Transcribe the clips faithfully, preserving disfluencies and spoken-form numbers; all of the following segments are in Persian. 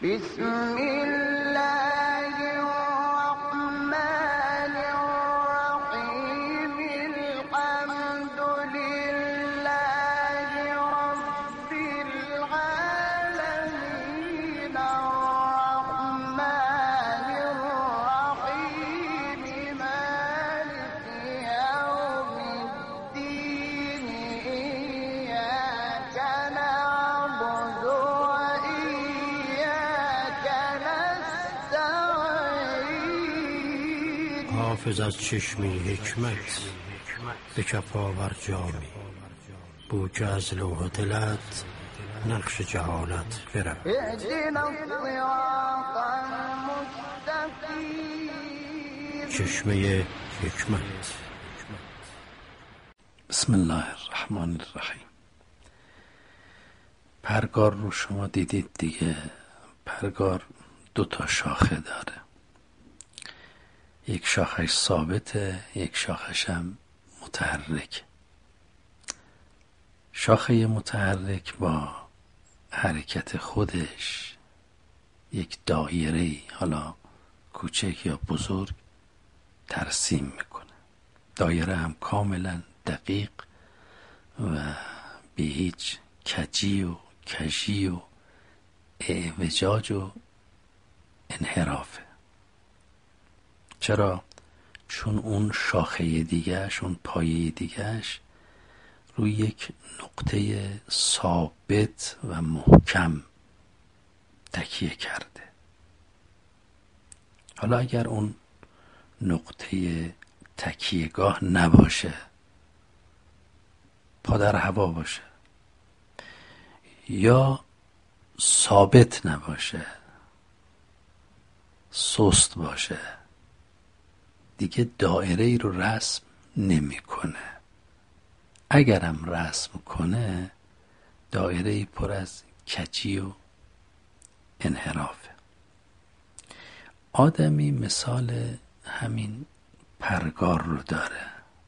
بسم الله الرحمن الرحيم الحمد لله رب العالمين الرحمن الرحيم مالك يوم الدين إياك نعبد وإياك نستعين. حافظ از چشمه حکمت به کف آور جامی، بو که از لوح دلت نقش جهالت برم. اهدنا الصراط المستقيم. چشمه حکمت. بسم الله الرحمن الرحیم. پرگار رو شما دیدید دیگه. پرگار دو تا شاخه داره، یک شاخش ثابته، یک شاخش هم متحرک. شاخه متحرک با حرکت خودش یک دایره، حالا کوچک یا بزرگ، ترسیم میکنه. دایره هم کاملا دقیق و بی هیچ کجی و کژی و اعوجاج و انحرافه. چرا؟ چون اون شاخه دیگهش، اون پایه دیگهش روی یک نقطه ثابت و محکم تکیه کرده. حالا اگر اون نقطه تکیهگاه نباشه، پا در هوا باشه یا ثابت نباشه، سست باشه، دیگه دایره ای رو رسم نمیکنه. اگرم رسم کنه، دایره ای پر از کجی و انحرافه. آدمی مثال همین پرگار رو داره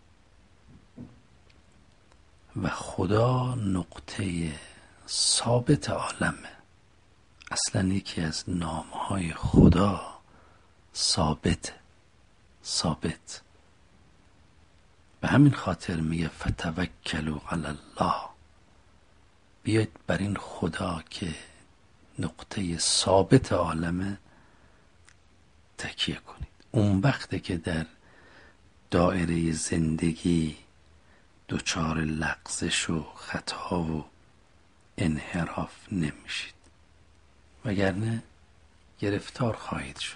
و خدا نقطه ثابت عالمه. اصلا یکی از نامهای خدا ثابت ثابت به همین خاطر میگه فتوکلوا علی الله. بیاید بر این خدا که نقطه ثابت عالمه تکیه کنید. اون وقته که در دایره زندگی دچار لغزش و خطا و انحراف نمیشید، وگرنه گرفتار خواهید شد.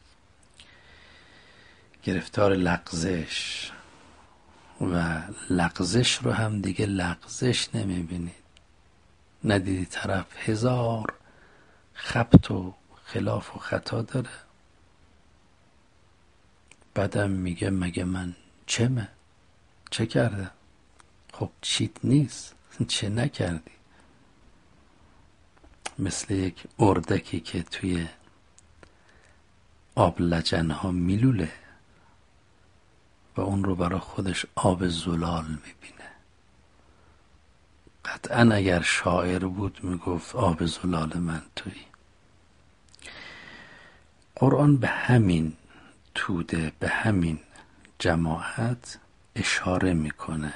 گرفتار لغزش، و لغزش رو هم دیگه لغزش نمیبینید. ندیدی طرف هزار خبط و خلاف و خطا داره، بعدم میگه مگه من چمه؟ چه کرده؟ خب چیت نیست، چه نکردی؟ مثل یک اردکی که توی آب لجنها میلوله و اون رو برای خودش آب زلال میبینه. قطعا اگر شاعر بود میگفت آب زلال من تویی. قرآن به همین توده، به همین جماعت اشاره میکنه.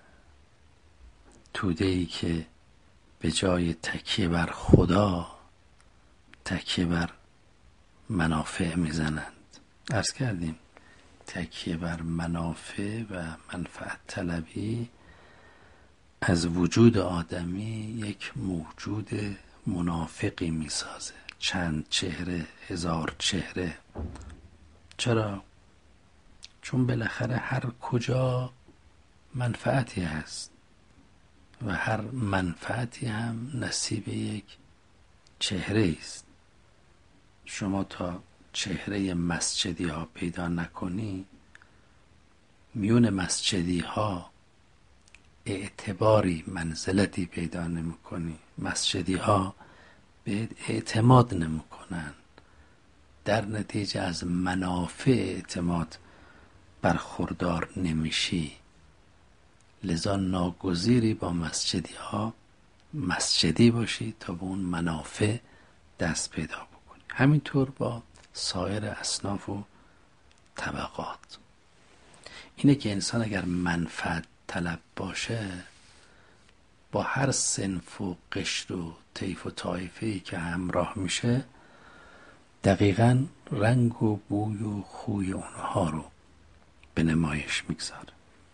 توده ای که به جای تکیه بر خدا تکیه بر منافع میزنند. عرض کردیم تکیه بر منافع و منفعت طلبی از وجود آدمی یک موجود منافقی میسازه. چند چهره، هزار چهره. چرا؟ چون بالاخره هر کجا منفعتی هست و هر منفعتی هم نصیب یک چهره است. شما تا چهره مسجدی ها پیدا نکنی، میون مسجدی ها اعتباری، منزلتی پیدا نمی کنی. مسجدی ها به اعتماد نمی کنن. در نتیجه از منافع اعتماد برخوردار نمیشی. لذا ناگزیری با مسجدی ها مسجدی باشی تا به اون منافع دست پیدا بکنی. همینطور با سایر اصناف و طبقات. اینه که انسان اگر منفعت طلب باشه، با هر صنف و قشر و طیف و طایفه‌ای که همراه میشه دقیقاً رنگ و بوی و خوی اونها رو به نمایش میگذاره.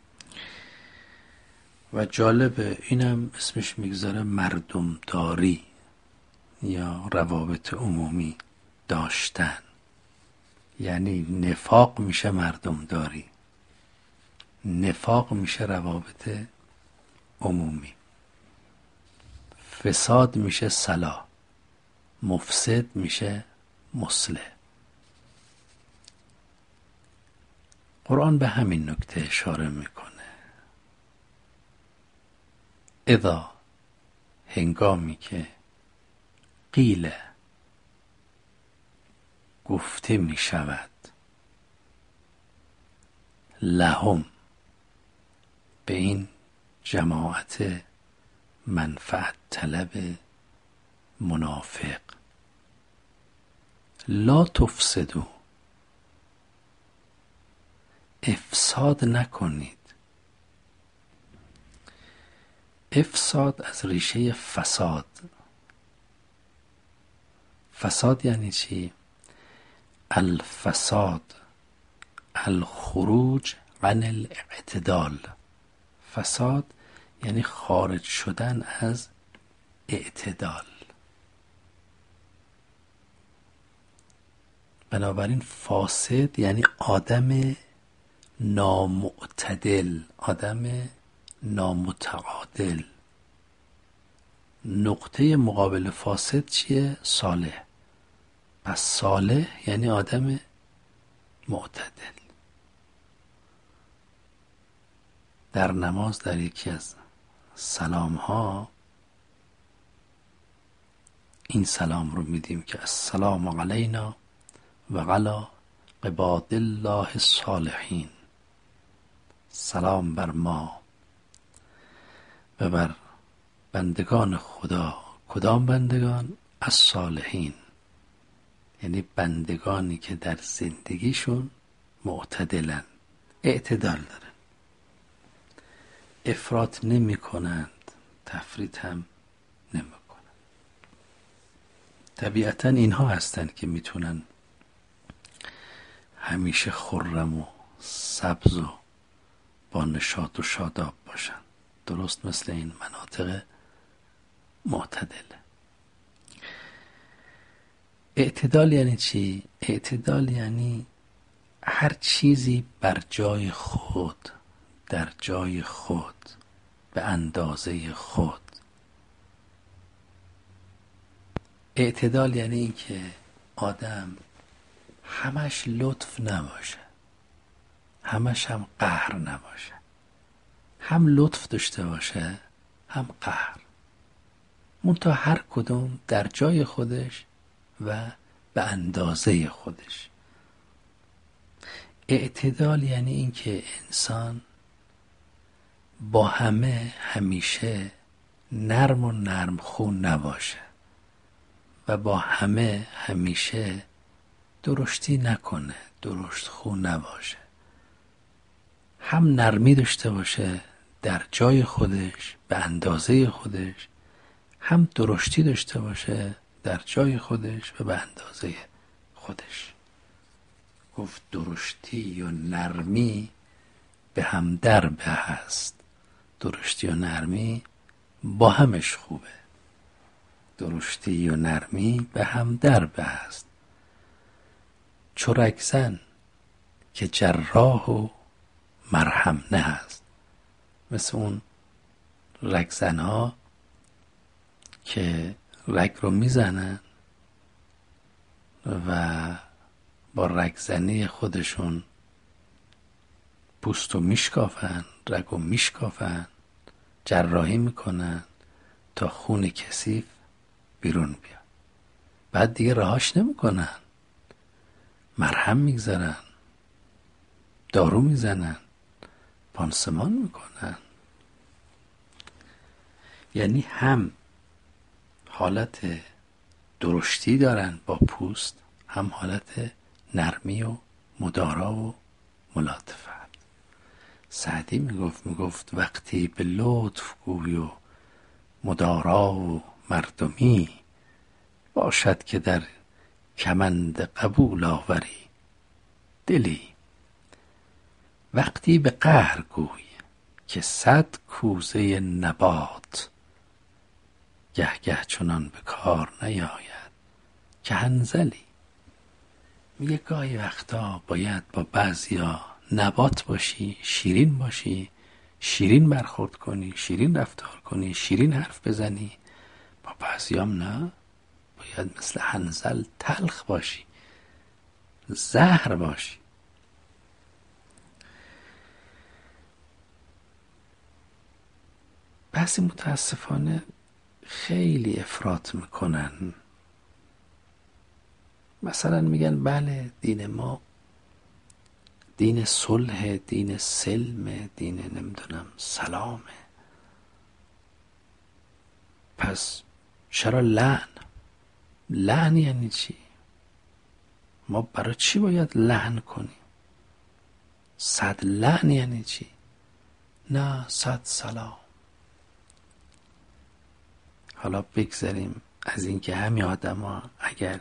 و جالبه اینم اسمش میگذاره مردمداری یا روابط عمومی داشتن. یعنی نفاق میشه مردمداری، نفاق میشه روابط عمومی، فساد میشه صلاح، مفسد میشه مصلح. قرآن به همین نکته اشاره میکنه. اذا، هنگامی که قیل، گفته می شود، لهم، به این جماعت منفعت طلب منافق، لا تفسدو، افساد نکنید. افساد از ریشه فساد. فساد یعنی چی؟ الفساد الخروج عن الاعتدال. فساد یعنی خارج شدن از اعتدال. بنابراین فاسد یعنی آدم نامعتدل، آدم نامتعادل. نقطه مقابل فاسد چیه؟ صالح. پس صالح یعنی آدم معتدل. در نماز در یکی از سلام ها این سلام رو میدیم که السلام علینا و علی عباد الله الصالحین. سلام بر ما و بر بندگان خدا. کدام بندگان؟ الصالحین، یعنی بندگانی که در زندگیشون معتدلن، اعتدال دارن، افراط نمی کنند، تفریط هم نمی کنند. طبیعتا اینها هستند که میتونن همیشه خرم و سبز و با نشاط و شاداب باشن، درست مثل این مناطق معتدله. اعتدال یعنی چی؟ اعتدال یعنی هر چیزی بر جای خود، در جای خود، به اندازه خود. اعتدال یعنی این که آدم همش لطف نباشه، همش هم قهر نباشه، هم لطف داشته باشه هم قهر، منتها هر کدوم در جای خودش و به اندازه خودش. اعتدال یعنی این که انسان با همه همیشه نرم و نرم خو نباشه و با همه همیشه درشتی نکنه، درشت خو نباشه. هم نرمی داشته باشه در جای خودش، به اندازه خودش، هم درشتی داشته باشه در جای خودش و به اندازه خودش. گفت درشتی و نرمی به هم در به هست. درشتی و نرمی با همش خوبه. درشتی و نرمی به هم در به هست. چو رگزن که جراح و مرهم نه هست. مثل اون رگزن ها که رگ رو میزنن و با رگزنی خودشون پوست رو میشکافن، رگ رو میشکافن، جراحی میکنن تا خون کثیف بیرون بیاد. بعد دیگه رهاش نمیکنن، مرهم میگذارن، دارو میزنن، پانسمان میکنن. یعنی هم حالت درشتی دارن با پوست، هم حالت نرمی و مدارا و ملاطفت. سعدی میگفت میگفت وقتی به لطف گوی و مدارا و مردمی، باشد که در کمند قبول آوری دلی. وقتی به قهر گوی که صد کوزه نبات، گه گه چنان به کار نیاید که حنظلی. میگه گاهی وقتا باید با بعضیا نبات باشی، شیرین باشی، شیرین برخورد کنی، شیرین رفتار کنی، شیرین حرف بزنی. با بعضیام نه، باید مثل حنظل تلخ باشی، زهر باشی. بعضی متاسفانه خیلی افراط میکنن. مثلا میگن بله دین ما دین صلح، دین سلم، دین نمیدونم سلامه، پس چرا لعن؟ لعن یعنی چی؟ ما برای چی باید لعن کنیم؟ صد لعن یعنی چی؟ نه، صد سلام. حالا بگذاریم از اینکه همین آدم ها اگر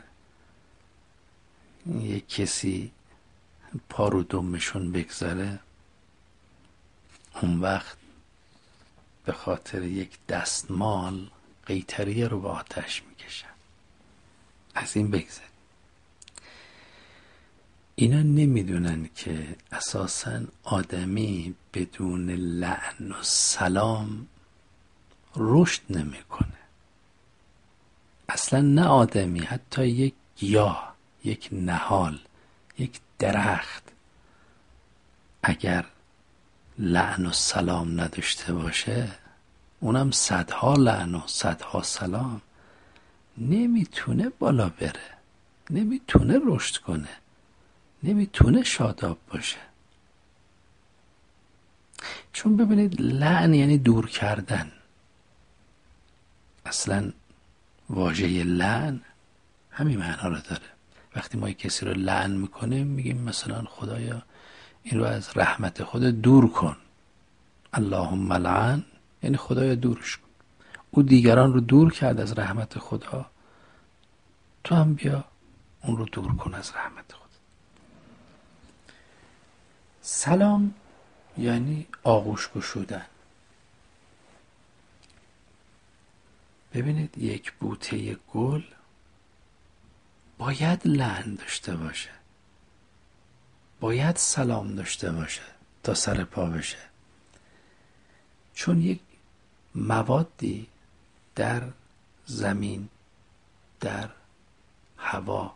یک کسی پا رو دمشون بگذاره، اون وقت به خاطر یک دستمال قیطریه رو به آتش میکشن. از این بگذاریم. اینا نمیدونن که اساساً آدمی بدون لعن و سلام رشد نمیکنه. اصلا نه آدمی، حتی یک گیاه، یک نهال، یک درخت اگر لعن و سلام نداشته باشه، اونم صدها لعن و صدها سلام، نمیتونه بالا بره، نمیتونه رشد کنه، نمیتونه شاداب باشه. چون ببینید لعن یعنی دور کردن. اصلا واژه لعن همین معنا رو داره. وقتی ما یک کسی رو لعن میکنیم میگیم مثلا خدایا این رو از رحمت خود دور کن، اللهم لعن، یعنی خدایا دورش کن. او دیگران رو دور کرد از رحمت خدا، تو هم بیا اون رو دور کن از رحمت خدا. سلام یعنی آغوش گشودن. ببینید یک بوته گل باید لعن داشته باشه، باید سلام داشته باشه تا سر پا بشه. چون یک موادی در زمین، در هوا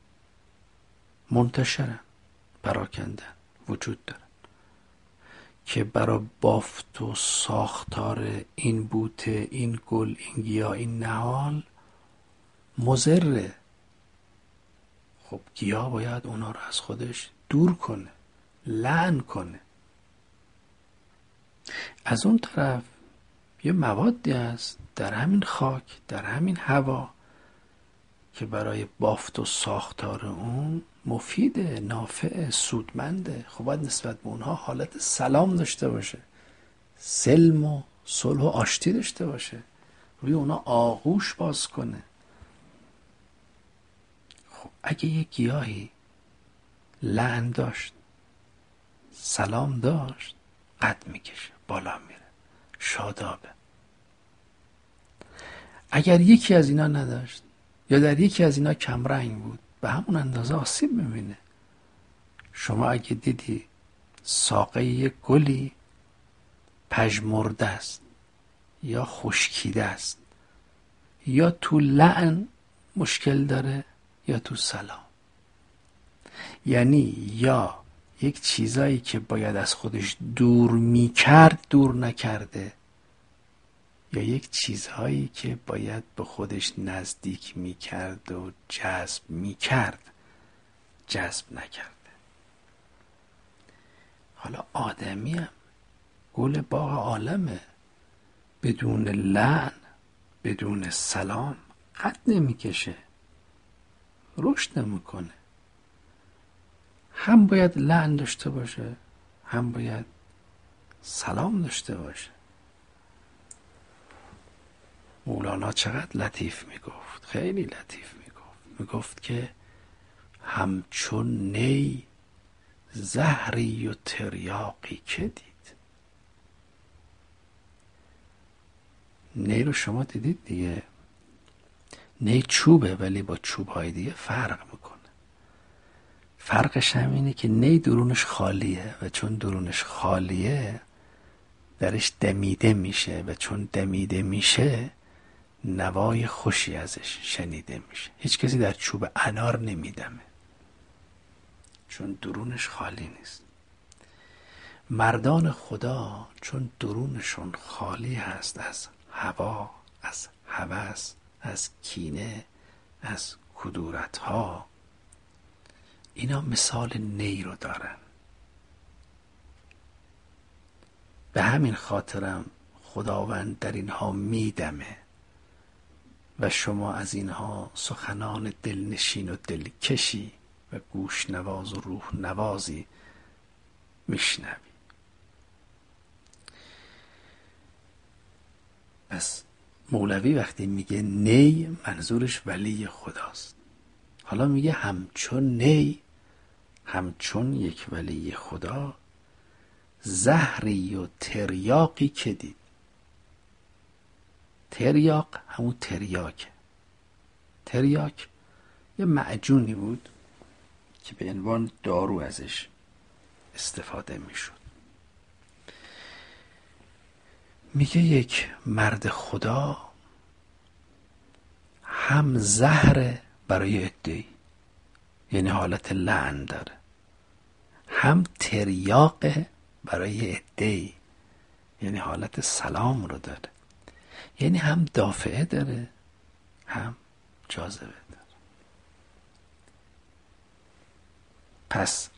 منتشرن، پراکندن، وجود دارن که برای بافت و ساختار این بوته، این گل، این گیاه، این نهال مضره. خب گیاه باید اونا رو از خودش دور کنه، لعن کنه. از اون طرف یه موادی هست در همین خاک، در همین هوا که برای بافت و ساختار اون مفیده، نافع، سودمنده. خب باید نسبت به اونها حالت سلام داشته باشه، سلم و صلح و آشتی داشته باشه، روی اونا آغوش باز کنه. خب اگه یک گیاهی لعن داشت، سلام داشت، قد میکشه، بالا میره، شادابه. اگر یکی از اینا نداشت یا در یکی از اینا کمرنگ بود، به همون اندازه آسیب میبینه. شما اگه دیدی ساقه یک گلی پژمرده است یا خشکیده است، یا تو لعن مشکل داره یا تو سلام. یعنی یا یک چیزایی که باید از خودش دور میکرد دور نکرده، یا یک چیزهایی که باید به خودش نزدیک میکرد و جذب میکرد جذب نکرده. حالا آدمی هم گل باغ عالمه، بدون لعن، بدون سلام قد نمیکشه، رشد نمیکنه. هم باید لعن داشته باشه، هم باید سلام داشته باشه. مولانا چقدر لطیف میگفت، خیلی لطیف میگفت. میگفت که همچون نی زهری و تریاقی که دید. نی رو شما دیدید دیگه، نی چوبه ولی با چوبهای دیگه فرق میکنه. فرقش هم اینه که نی درونش خالیه و چون درونش خالیه درش دمیده میشه و چون دمیده میشه نوای خوشی ازش شنیده میشه. هیچ کسی در چوب انار نمیدمه چون درونش خالی نیست. مردان خدا چون درونشون خالی هست از هوا، از هوس، از کینه، از کدورت ها، اینا مثال نی رو دارن. به همین خاطرم خداوند در اینها میدمه و شما از اینها سخنان دلنشین و دلکشی و گوش نواز و روح نوازی میشنوی. پس مولوی وقتی میگه نی منظورش ولی خداست. حالا میگه همچون نی، همچون یک ولی خدا، زهری و تریاقی که دید. تریاق همون تریاکه. تریاک یه معجونی بود که به عنوان دارو ازش استفاده میشد. میگه یک مرد خدا هم زهر برای عده‌ای، یعنی حالت لعن داره، هم تریاق برای عده‌ای، یعنی حالت سلام رو داره. یعنی هم دافعه داره هم جاذبه داره. پس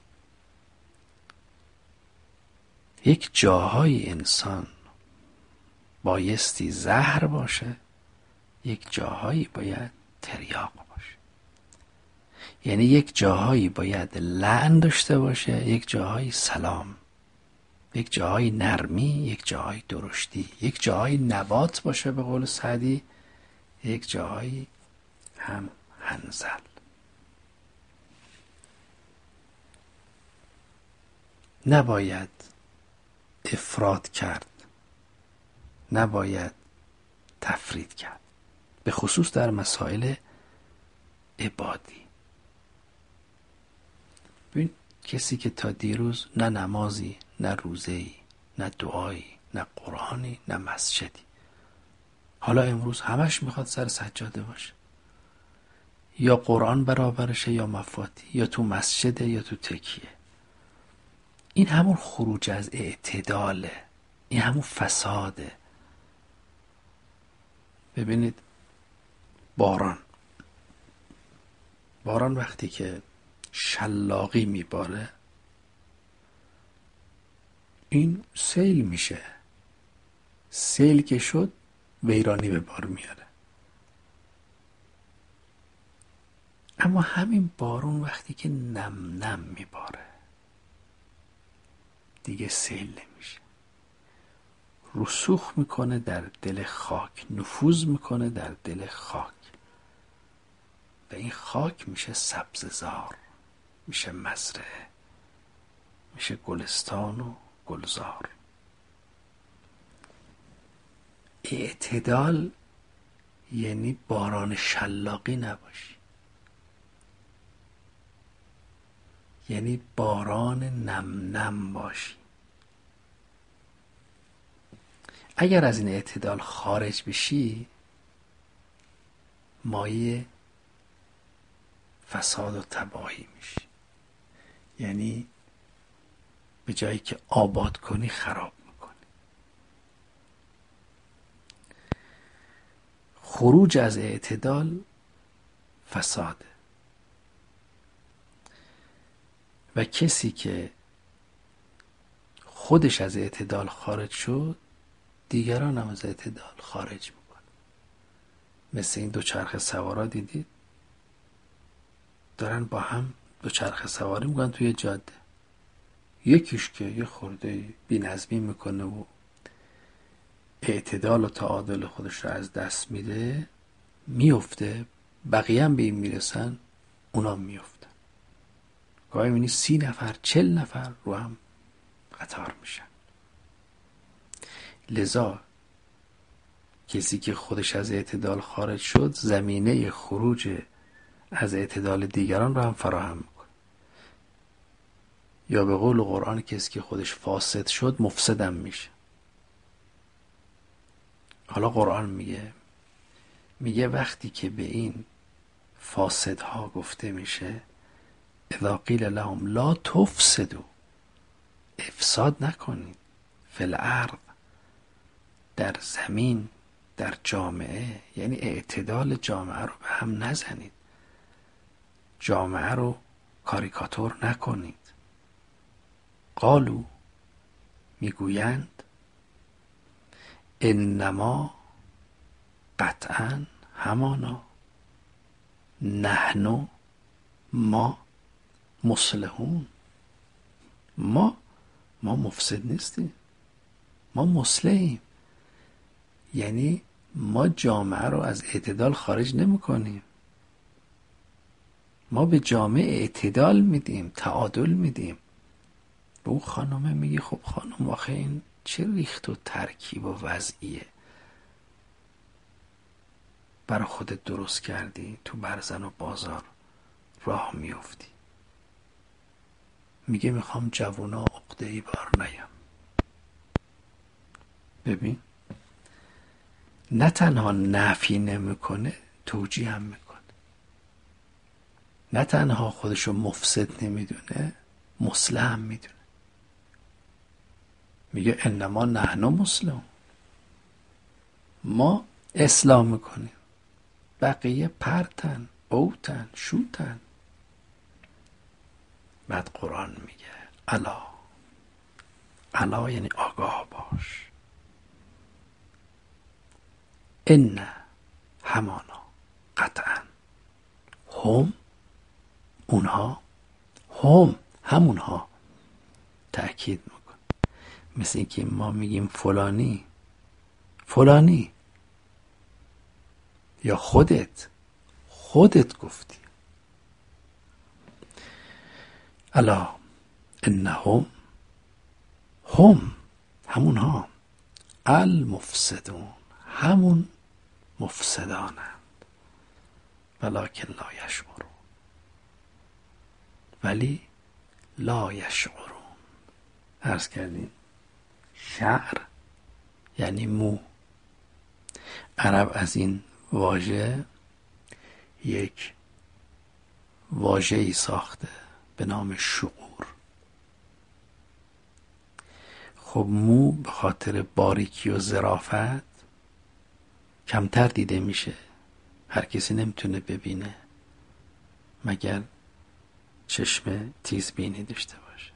یک جاهای انسان بایستی زهر باشه، یک جاهایی باید تریاق باشه. یعنی یک جاهایی باید لعن داشته باشه، یک جاهایی سلام، یک جاهایی نرمی، یک جاهایی درشتی، یک جاهایی نبات باشه به قول سعدی، یک جاهایی هم هنزل. نباید افراط کرد، نباید تفرید کرد، به خصوص در مسائل عبادی. ببین کسی که تا دیروز نه نمازی، نه روزه‌ای، نه دعایی، نه قرآنی، نه مسجدی، حالا امروز همش میخواد سر سجاده باشه، یا قرآن برابرشه یا مفاتی، یا تو مسجده یا تو تکیه. این همون خروج از اعتداله، این همون فساده. ببینید باران باران وقتی که شلاقی میباره این سیل میشه، سیل که شد ویرانی به بار میاره. اما همین بارون وقتی که نم نم میباره دیگه سیل نمیشه، رسوخ میکنه در دل خاک، نفوذ میکنه در دل خاک و این خاک میشه سبززار، میشه مزرعه، میشه گلستان و گلزار. اعتدال یعنی باران شلاقی نباشی، یعنی باران نم نم باشی. اگر از این اعتدال خارج بشی مایه فساد و تباهی میشی، یعنی به جایی که آباد کنی خراب میکنی. خروج از اعتدال فساده و کسی که خودش از اعتدال خارج شد دیگران هم از اعتدال خارج میکنه. مثل این دوچرخه سوارا دیدید دارن با هم دوچرخه سواری میکنن توی جاده، یکیش که یه خورده بی‌نظمی میکنه و اعتدال و تعادل خودش رو از دست میده، میفته، بقیه هم به این میرسن، اونا میفتن. گاهی میبینی سی نفر چل نفر رو هم قطار میشن. لذا کسی که خودش از اعتدال خارج شد زمینه خروج از اعتدال دیگران رو هم فراهم میکنه. یا به قول قرآن کسی که خودش فاسد شد مفسدم میشه. حالا قرآن میگه میگه وقتی که به این فاسدها گفته میشه اذا قیل لهم لا تفسدوا، افساد نکنید، فی الارض، در زمین، در جامعه، یعنی اعتدال جامعه رو به هم نزنید، جامعه رو کاریکاتور نکنید. قالو، میگویند، انما، قطعا، همانا، نحن، ما، مصلحون، ما ما مفسد نیستیم، ما مصلحیم. یعنی ما جامعه رو از اعتدال خارج نمی کنیم، ما به جامعه اعتدال میدیم، تعادل میدیم. به اون خانمه میگی خب خانم آخه این چه ریخت و ترکیب و وضعیه برای خودت درست کردی، تو برزن و بازار راه میفتی. میگه میخوام جوونا عقده ای بار نیم. ببین نه تنها نفی نمیکنه، توجیه هم میکنه. نه تنها خودشو مفسد نمیدونه، مصلح هم میدونه. میگه انما نحن مسلمون، ما اسلام میکنیم، بقیه پرتن، اوتن، شوتن. بعد قرآن میگه الا، الا یعنی آگاه باش، ان همانا، قطعا، هم، اونها، هم، همونها، تأکید میکن. مثل اینکه ما میگیم فلانی، فلانی، یا خودت، خودت گفتی. الا انهم، هم، همونها، المفسدون، همون مفسدانند، ولکن لا یشعرون، ولی لا یشعرون. عرض کردیم شعر یعنی مو. عرب از این واژه یک واژه‌ای ساخته به نام شعور. خب مو به خاطر باریکی و ظرافت کمتر دیده میشه، هر کسی نمیتونه ببینه مگر چشم تیزبینی داشته باشه.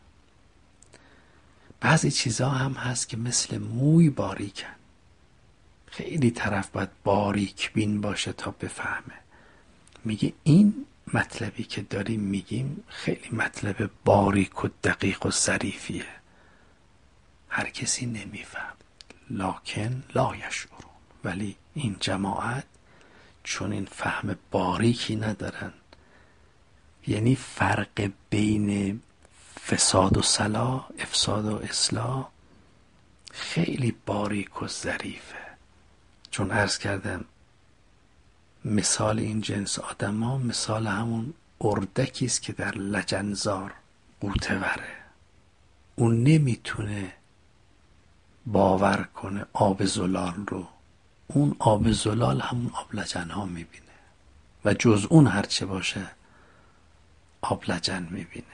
بعضی چیزا هم هست که مثل موی باریکن، خیلی طرف باید باریک بین باشه تا بفهمه. میگه این مطلبی که داریم میگیم خیلی مطلب باریک و دقیق و ظریفیه، هر کسی نمیفهم. لکن لا یشعرون، ولی این جماعت چون این فهم باریکی ندارن، یعنی فرق بین فساد و صلاح، افساد و اصلاح خیلی باریک و ظریفه. چون عرض کردم مثال این جنس آدم ها مثال همون اردکی است که در لجنزار غوطه وره. اون نمیتونه باور کنه آب زلال رو، اون آب زلال همون آب لجن ها میبینه و جز اون هرچه باشه آب لجن میبینه.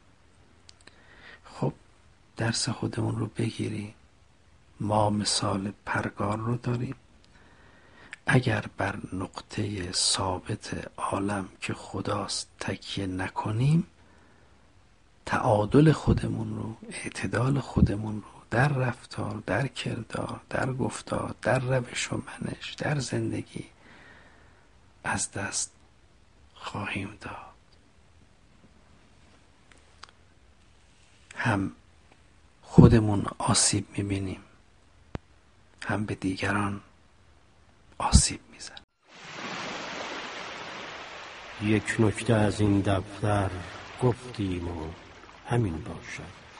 خب درس خودمون رو بگیریم. ما مثال پرگار رو داریم. اگر بر نقطه ثابت عالم که خداست تکیه نکنیم، تعادل خودمون رو، اعتدال خودمون رو در رفتار، در کردار، در گفتار، در روش و منش، در زندگی از دست خواهیم داد. هم خودمون آسیب میبینیم، هم به دیگران آسیب میزن. یک نکته از این دفتر گفتیم و همین باشد.